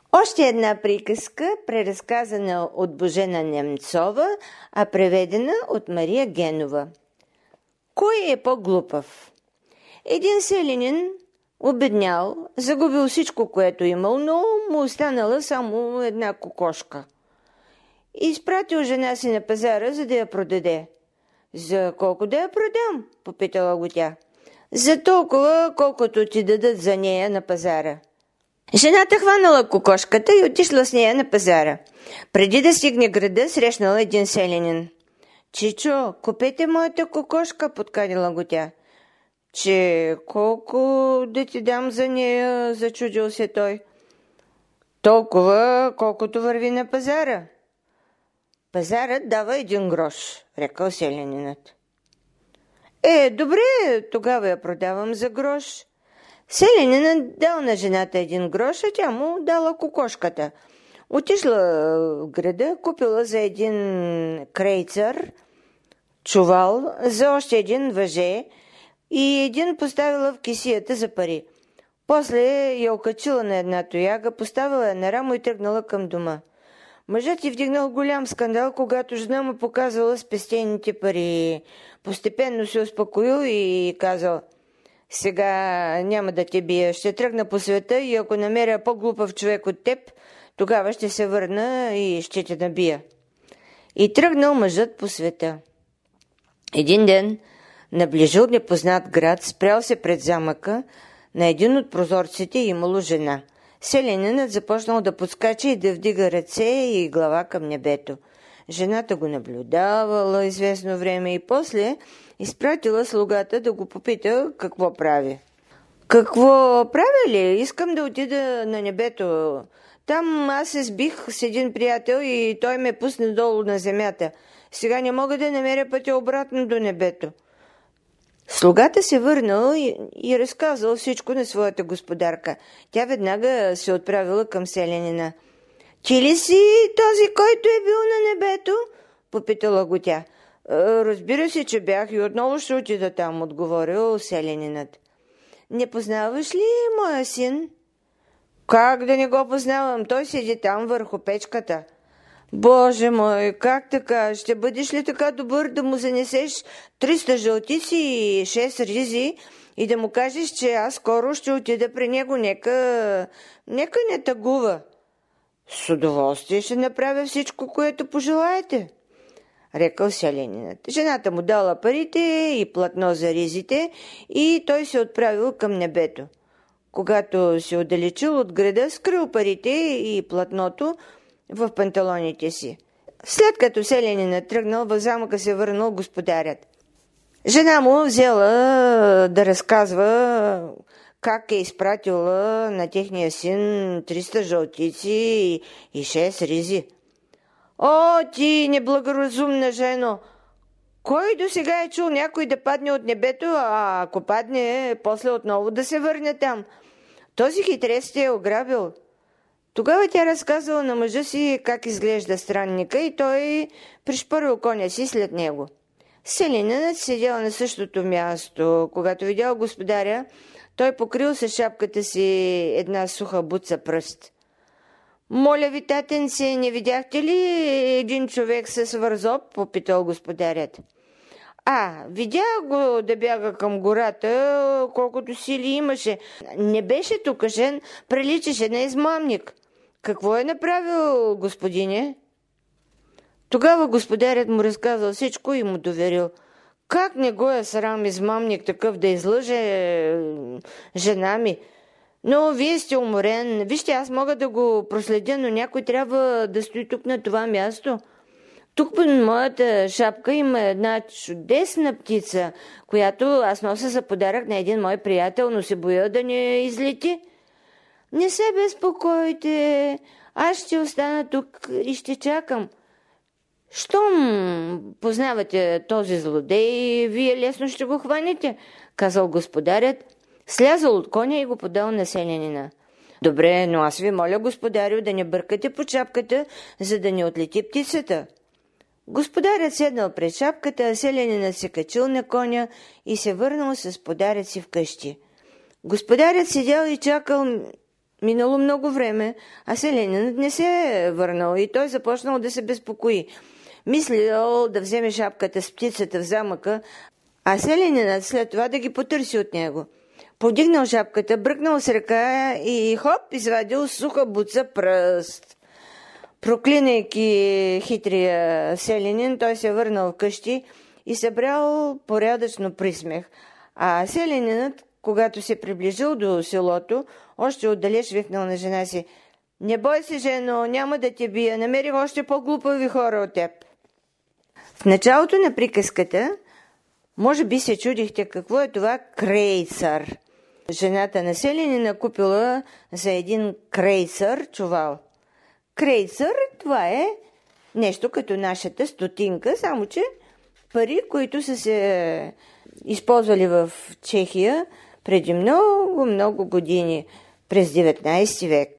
Още една приказка, преразказана от Божена Немцова, а преведена от Мария Генова. Кой е по-глупав? Един селянин обеднял, загубил всичко, което имал, но му останала само една кокошка. Изпратил жена си на пазара, за да я продаде. За колко да я продам? Попитала го тя. За толкова, колкото ти дадат за нея на пазара. Жената хванала кокошката и отишла с нея на пазара. Преди да стигне града, срещнала един селянин. Чичо, купете моята кокошка, подканила го тя. Че колко да ти дам за нея, зачудил се той. Толкова, колкото върви на пазара. Пазарът дава 1 грош, рекал селянинът. Добре, тогава я продавам за грош. Селянинът дал на жената 1 грош, а тя му дала кокошката. Отишла в града, купила за 1 крейцър, чувал, за още 1 въже и 1 поставила в кесията за пари. После я окачила на една тояга, поставила я на рамо и тръгнала към дома. Мъжът й вдигнал голям скандал, когато жена му показвала спестените пари. Постепенно се успокоил и казал: сега няма да те бия, ще тръгна по света и ако намеря по-глупав човек от теб, тогава ще се върна и ще те набия. И тръгнал мъжът по света. Един ден наближил непознат град, спрял се пред замъка, на един от прозорците имало жена. Селянинът започнал да подскача и да вдига ръце и глава към небето. Жената го наблюдавала известно време и после изпратила слугата да го попита какво прави. Какво правя ли? Искам да отида на небето. Там аз се сбих с един приятел и той ме пусне долу на земята. Сега не мога да намеря пътя обратно до небето. Слугата се върнал и разказал всичко на своята господарка. Тя веднага се отправила към селянина. Ти ли си този, който е бил на небето? Попитала го тя. Разбира се, че бях и отново ще отида там, отговорил селянинът. Не познаваш ли моя син? Как да не го познавам? Той седи там върху печката. Боже мой, как така? Ще бъдеш ли така добър да му занесеш 300 жълтици и 6 ризи и да му кажеш, че аз скоро ще отида при него? Нека не тъгува. С удоволствие ще направя всичко, което пожелаете, рекал селянинът. Жената му дала парите и платно за ризите и той се отправил към небето. Когато се отдалечил от града, скрил парите и платното в панталоните си. След като селянинът тръгнал, в замъка се върнал господарят. Жена му взела да разказва как е изпратила на техния син 300 жълтици и 6 ризи. О, ти неблагоразумна жено! Кой до сега е чул някой да падне от небето, а ако падне, после отново да се върне там? Този хитрец те е ограбил. Тогава тя разказала на мъжа си как изглежда странника и той пришпорил коня си след него. Селянинът седял на същото място. Когато видял господаря, той покрил с шапката си една суха буца пръст. Моля ви, татенце, не видяхте ли един човек с вързоп? Попитал господарят. Видях го да бяга към гората, колкото сили имаше. Не беше тукашен, приличаше на измамник. Какво е направил, господине? Тогава господарят му разказал всичко и му доверил. Как не го е срам измамник такъв да излъже жена ми? Но вие сте уморен. Вижте, аз мога да го проследя, но някой трябва да стои тук на това място. Тук под моята шапка има една чудесна птица, която аз нося за подарък на един мой приятел, но се боя да не излети. Не се безпокойте, аз ще остана тук и ще чакам. Щом познавате този злодей, вие лесно ще го хванете, казал господарят, слязал от коня и го подал на селянина. Добре, но аз ви моля, господарю, да не бъркате по шапката, за да не отлети птицата. Господарят седнал пред шапката, а селянинът се качил на коня и се върнал с подарък си вкъщи. Господарят седял и чакал Минало много време, а селянинът не се е върнал и той започнал да се безпокои. Мислил да вземе шапката с птицата в замъка, а селянинът след това да ги потърси от него. Повдигнал шапката, бръкнал с ръка и хоп, извадил суха буца пръст. Проклинайки хитрия селянин, той се върнал вкъщи и събрал порядъчно присмех. А селянинът, когато се приближил до селото, още отдалеч викнал на жена си: „Не бой се, жено, няма да те бия, намерих още по-глупави хора от теб." В началото на приказката може би се чудихте какво е това крейцър. Жената на селянина купила за един крейцър чувал. Крейцър, това е нещо като нашата стотинка, само че пари, които са се използвали в Чехия преди много, много години, през 19 век.